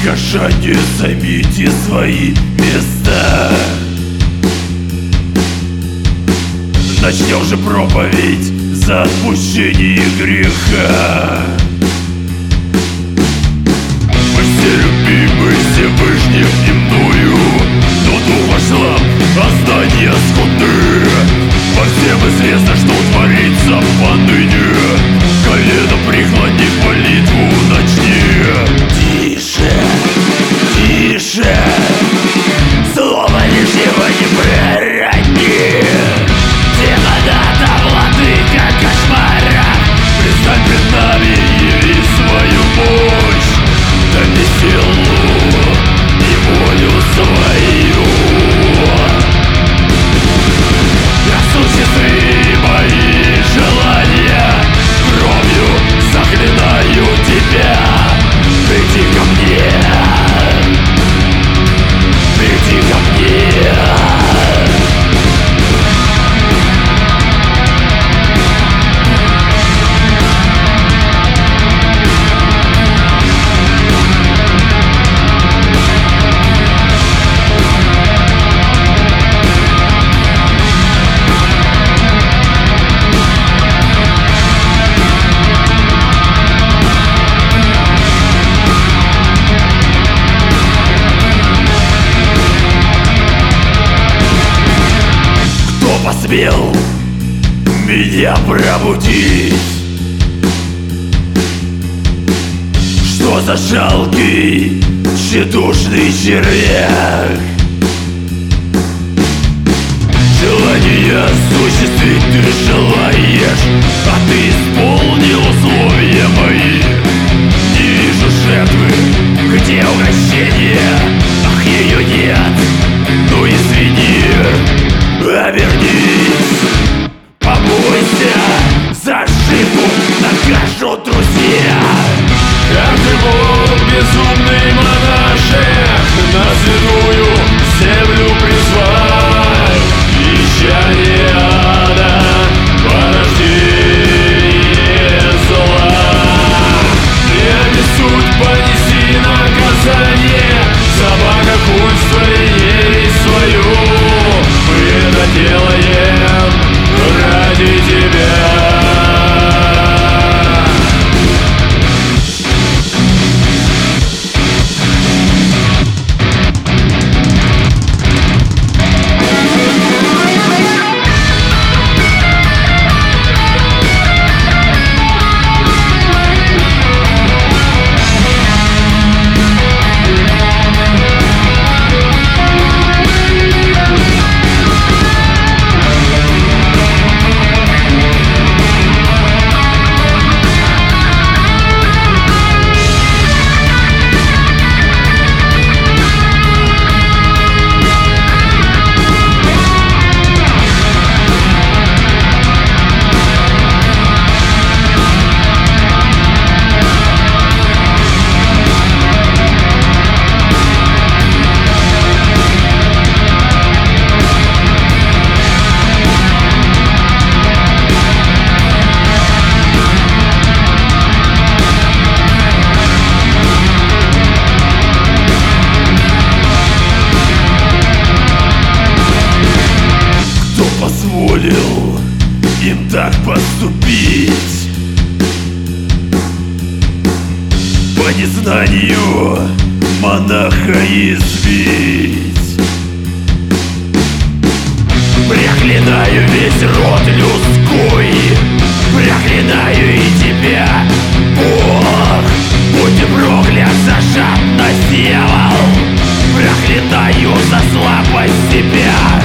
Прихожане, займите свои места. Начнем же проповедь за отпущение греха. Мы все любимы Всевышним и мною, но дух слаб, а здания скудны. Во всем известно, что творится поныне. Колено преклони, молитву начни. Тише, тише, слово лишнего не пророни. Демоната, владыка кошмара, предстань пред нами, яви свою мощь. Дай мне силу и волю свою. Осуществи мои желания, кровью заклинаю тебя. Приди ко мне, приди ко мне. Посмел меня пробудить? Что за жалкий, тщедушный червяк? Желание осуществить ты желаешь, а ты исполнил условия мои. Не вижу жертвы, где угощение? Ах, ее нет, ну извини. Обернись, побойся, за ошибку накажут друзья. Каждый бог безумный монашек на святую землю призвал. Вещание ада, порождение зла. Не обессудь, понеси наказание за богохульство и ересь свою. Мы это делаем ради тебя. Позволил им так поступить? По незнанию монаха избить. Проклинаю весь род людской, проклинаю и тебя, Бог. Будь ты проклят за жадность, дьявол. Проклинаю за слабость себя.